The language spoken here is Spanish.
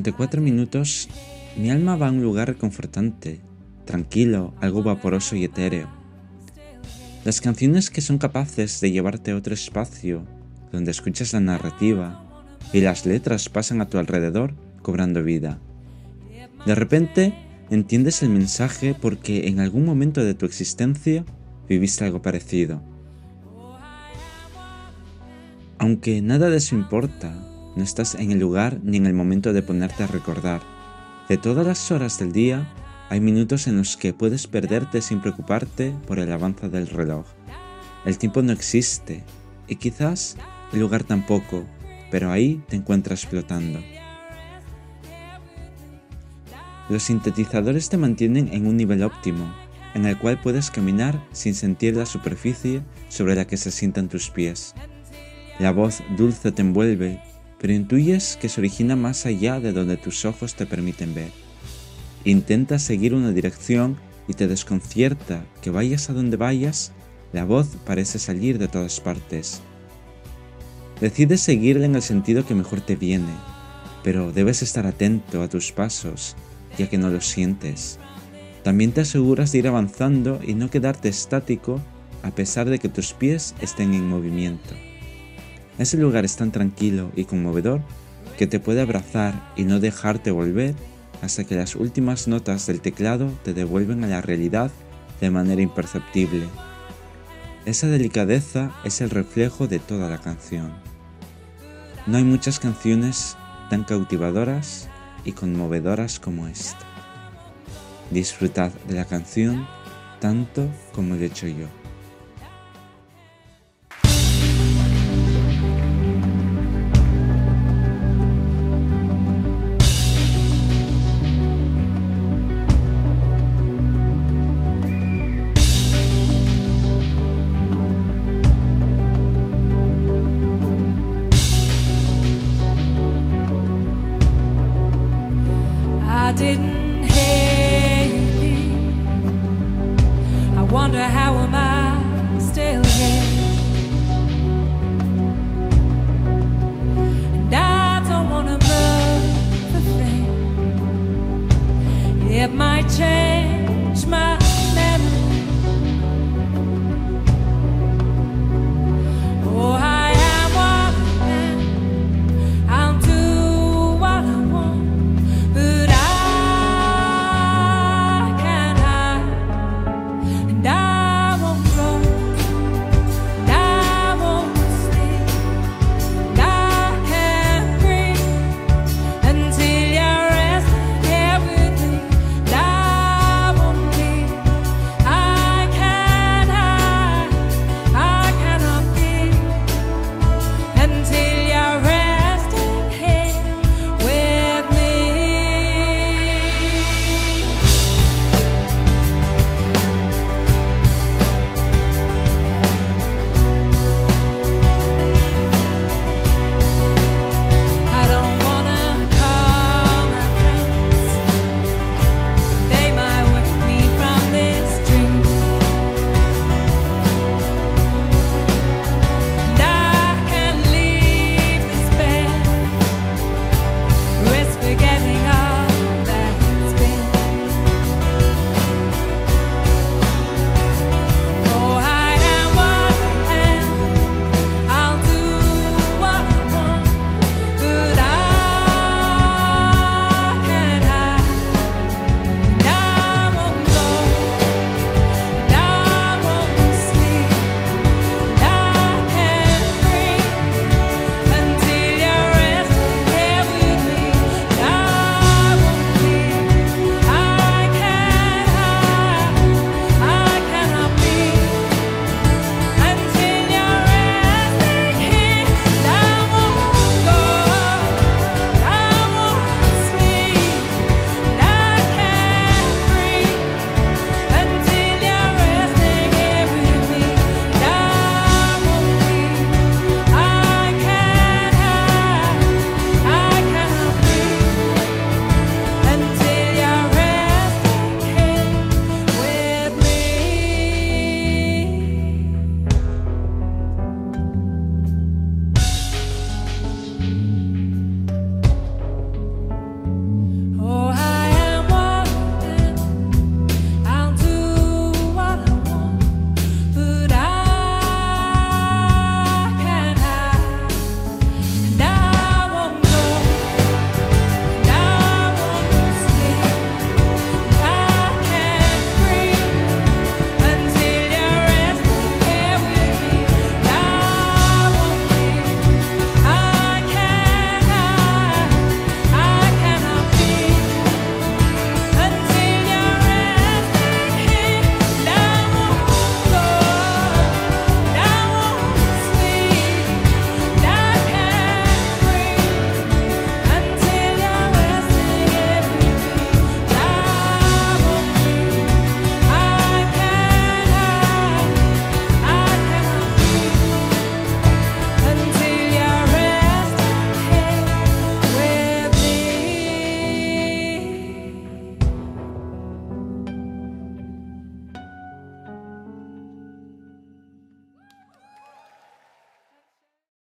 Durante 4 minutos, mi alma va a un lugar reconfortante, tranquilo, algo vaporoso y etéreo. Las canciones que son capaces de llevarte a otro espacio, donde escuchas la narrativa y las letras pasan a tu alrededor cobrando vida. De repente, entiendes el mensaje porque en algún momento de tu existencia viviste algo parecido. Aunque nada de eso importa, no estás en el lugar ni en el momento de ponerte a recordar. De todas las horas del día, hay minutos en los que puedes perderte sin preocuparte por el avance del reloj. El tiempo no existe, y quizás el lugar tampoco, pero ahí te encuentras flotando. Los sintetizadores te mantienen en un nivel óptimo, en el cual puedes caminar sin sentir la superficie sobre la que se sientan tus pies. La voz dulce te envuelve, pero intuyes que se origina más allá de donde tus ojos te permiten ver. Intentas seguir una dirección y te desconcierta que vayas a donde vayas, la voz parece salir de todas partes. Decides seguirla en el sentido que mejor te viene, pero debes estar atento a tus pasos, ya que no los sientes. También te aseguras de ir avanzando y no quedarte estático a pesar de que tus pies estén en movimiento. Ese lugar es tan tranquilo y conmovedor que te puede abrazar y no dejarte volver hasta que las últimas notas del teclado te devuelven a la realidad de manera imperceptible. Esa delicadeza es el reflejo de toda la canción. No hay muchas canciones tan cautivadoras y conmovedoras como esta. Disfrutad de la canción tanto como lo he hecho yo.